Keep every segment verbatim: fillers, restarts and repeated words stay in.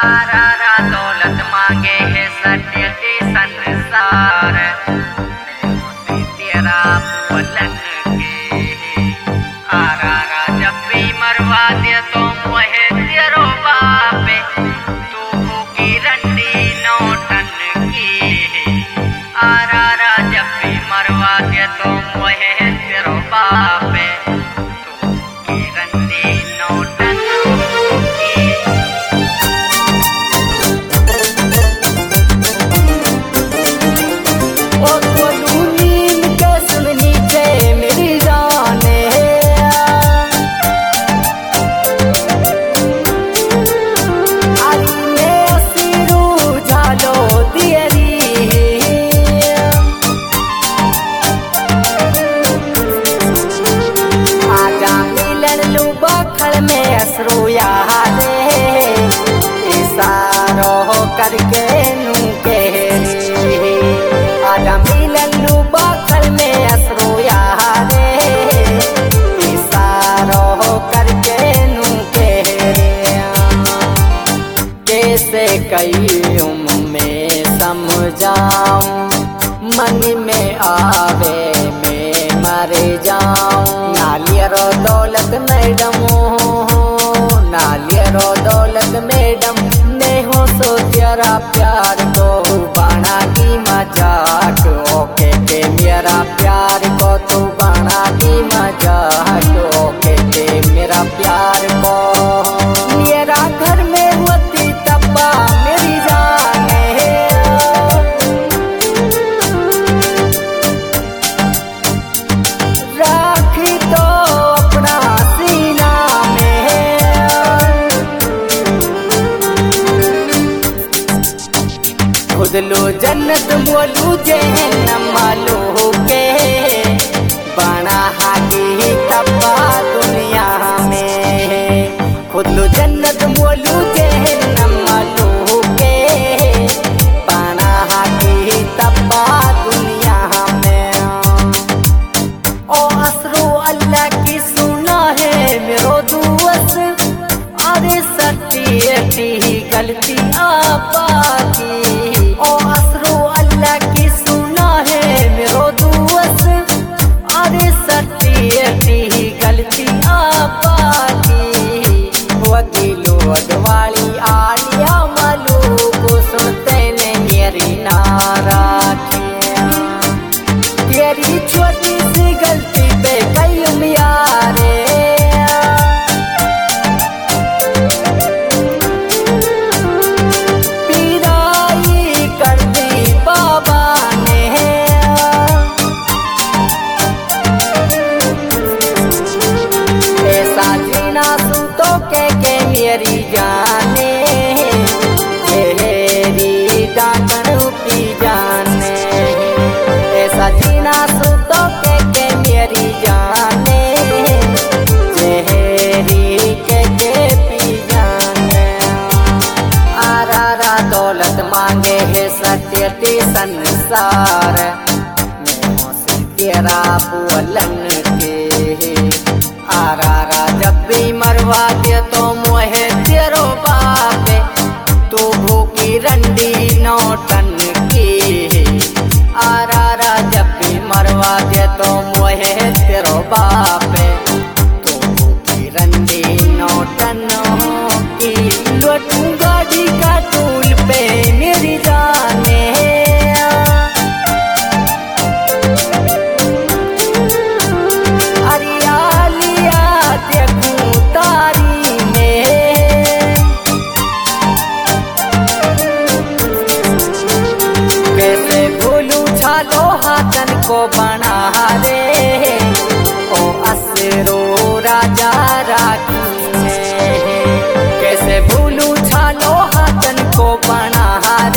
आरारा दौलत मांगे है सत्यते संसार से तेरा बोलन के। आरारा जब भी मरवा दे तो मोहे तेरो बापे तू भूखी रंडी नौटन की। आरारा जब भी मरवा दे तो मोहे तेरो बापे तू भूखी रंडी नौटन की। करके नू कहरी आजा मिललू बखल में असरो यारे इशारो करके नू कहरी। कैसे कयूं मैं समझाऊं मन में आवे मैं मर जाऊं। नालियरो दौलत मैडम नालियरो दौलत मैडम मैं हो सो तेरा प्यार को बाणा की मजाक ओके के मेरा प्यार को तू बाणा की मजाक ओके के मेरा प्यार को। मेरा घर में होती तब्बा मेरी जान है राखी तो अपना सीना में। खुद लो जन्नत मोलू जहन्नम मालू के बाणा हागी तब्बा दुनिया में। खुद लो जन्नत मोलू जहन्नम मालू के बाणा हागी तब्बा दुनिया में। ओ असरो अल्लाह की सुना है मेरो दुआस अरे सच्ची अटी गलती आपा की। ओ असरो अल्लाह की सुना है मेरो दुआस अरे सच्ची अटी गलती आपा की। वो दिलो अडवाली आलिया मालू को सुनते ने मेरी नाराखी। तेरी छोटी सी गलती पे कयूं यारे पीराई कर दी बाबा ने। ऐसा जीना सुन तो के के मेरी जाने तेरी डांटन पी जाने। ऐसा जीना सुन तो के के मेरी जाने तेरी के के पी जाने। आरारा दौलत मांगे है सत्यते संसार मैं हो से तेरा बोलन के। आरारा जब भी मरवा दे तो मोहे तेरो बापे तू भूखी रंडी नौटन की। आरारा जब भी मरवा दे तो मोहे तेरो बापे तू भूखी रंडी नौटन की। लोटू गाड़ी का टूल पे मेरी जाने हरियालिया देखूं तारी में। कैसे भूलूं छालो हाथन को बना रे ओ असरो राजा राखी में। कैसे भूलूं छालो हाथन को बना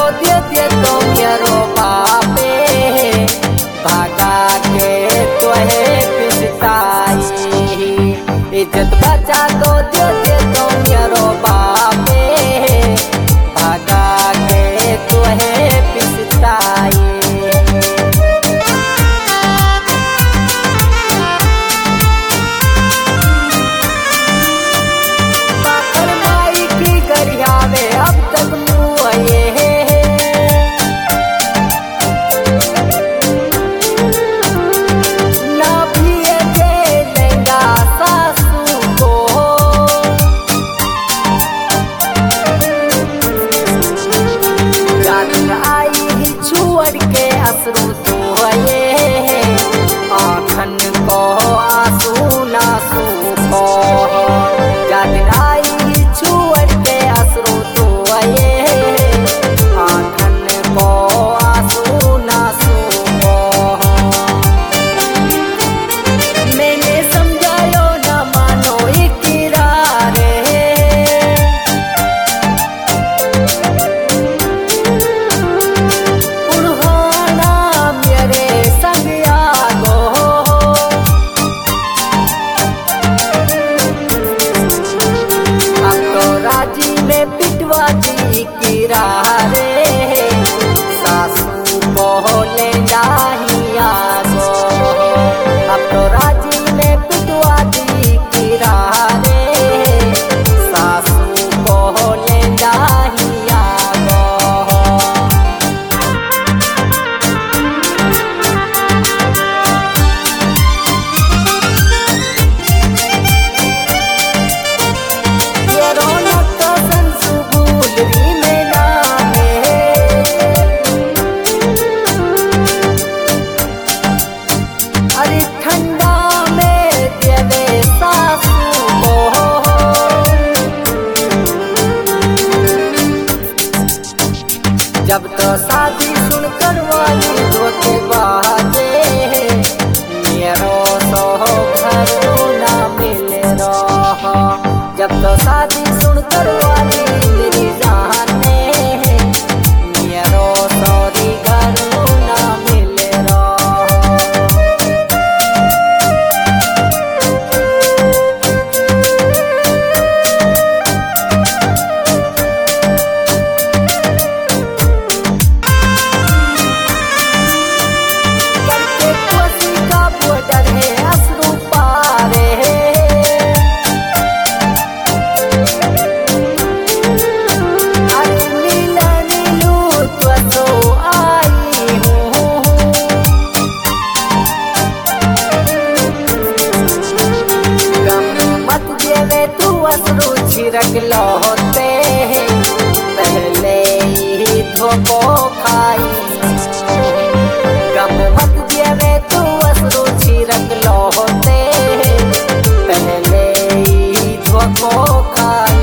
दे दे तो मेरो बापे भागा के तोहे पिसताई इज्जत बचा को दे दे तो मेरो बापे भागा के तोहे पिसताई अब तक मुए ना पिए के लेगा सासू को जान आई ही छुअर के असरू तो ये आँखन को आंसू नासू को जान आई ही छुअर के असरू पिटवाजी की रे सासू बोले जाहिया गो अब तो राजी में पिटवाजी की रे सासू बोले जाहिया गो जब तो शादी सुनकर वाली धोखे बाजे मेरो तो घर ना मिले रहा जब तो शादी सुनकर वाली मेरी जाने मेरो सॉरी घर ना मिले रहा छिड़कलो होते पहले ही धोखो खाई गम मत जेवे तू असरो छिड़कलो होते पहले ही धोखो खाई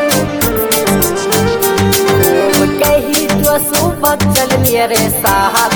चल मेरे साथ